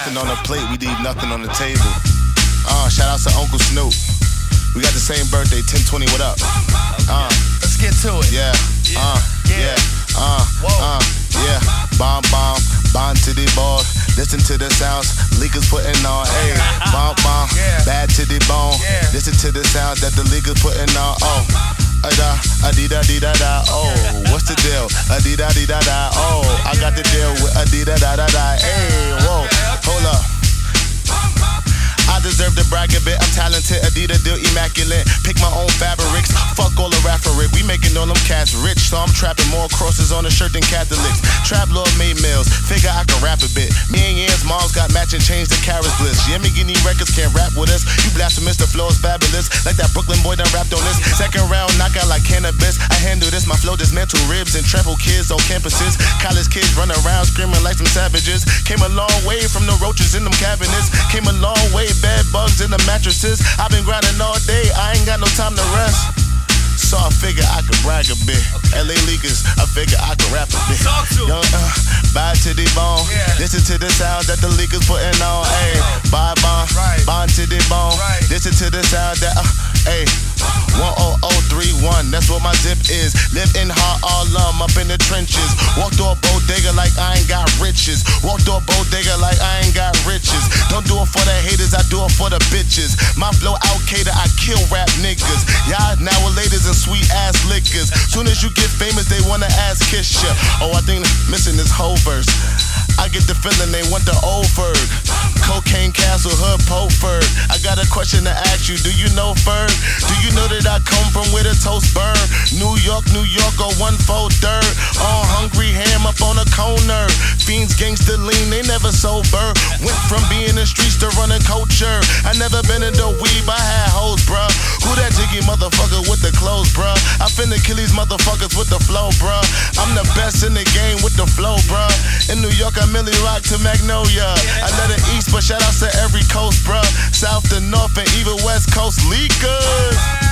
nothing on the plate, we leave nothing on the table. Shout out to Uncle Snoop. We got the same birthday, 10/20, what up? Let's get to it. Yeah, yeah. Bomb, bomb to the ball. Listen to the sounds, leakers putting on. Ayy, bomb, bad to the bone. Listen to the sounds that the leakers putting on. Oh, a-da-dee-da-da-da. Oh, what's the deal? A-dee-da-dee-da-da. Oh, I got the deal with a-dee-da-da-da-da. Ayy, whoa, hold up. I deserve to brag a bit, I'm talented, Adidas deal immaculate. Pick my own fabrics, fuck all the rhetoric. We making all them cats rich, so I'm trapping more crosses on the shirt than Catholics. Trap Lord made meals, figure I can rap a bit. Me and Yans moms got matching chains to Carrot's bliss. Yamagini records can't rap with us. You blasphemous, the flow is fabulous. Like that Brooklyn boy done rapped on this. Second round knockout like cannabis. I handle this, my flow dismantle ribs and trample kids on campuses. College kids run around screaming like some savages. Came a long way from the roaches in them cabinets. Came a long way, bed bugs in the mattresses. I've been grinding all day, I ain't got no time to rest. So I figure I could brag a bit. LA Leakers, I figure I could rap a bit. Young, bad to the bone. Listen to the sound that the leakers putting on. Ayy, bond to the bone. Listen to the sound that, ayy. 10031, that's what my zip is. Live in Harlem, up in the trenches. Walk through a bodega like I ain't got riches. Walk through a bodega like I ain't got riches. Don't do it for the haters, I do it for the bitches. My flow out-cater, I kill rap niggas. Y'all now ladies and sweet ass liquors. Soon as you get famous, they wanna ass kiss ya. Oh, I think missing this whole verse. I get the feeling they want the old Ferg. Cocaine Castle, Hood, Poferg. I got a question to ask you, do you know Ferg? Do you know that I come from where the toast burn? New York, or 1/4. On hungry ham up on a corner. Fiends, gangster lean, they never sober. Went from being in the streets to running culture. I never been in the weed, I had hoes, bruh. Who that jiggy motherfucker with the clothes, bruh? I finna kill these motherfuckers with the flow, bruh. I'm the best in the game with the flow, bruh. In New York, I Millie Rock to Magnolia. I let it east, but shout outs to every coast, bruh. South to north and even west coast leakers.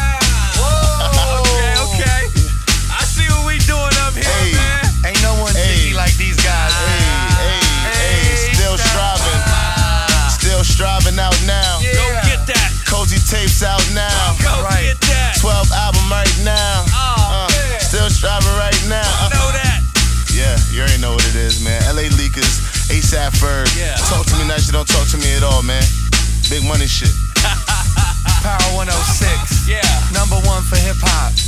Okay. I see what we doing up here, man. Ain't no one jiggy like these guys. Still striving. Still striving out now. Go get that. Cozy tapes out now. Go get that. 12 album right now. Still striving right now. Know that. Yeah, you already know what it is, man. LA Leakers, ASAP Ferg. Talk to me nice, you don't talk to me at all, man. Big money shit. Power 106. Yeah. #1 for hip hop.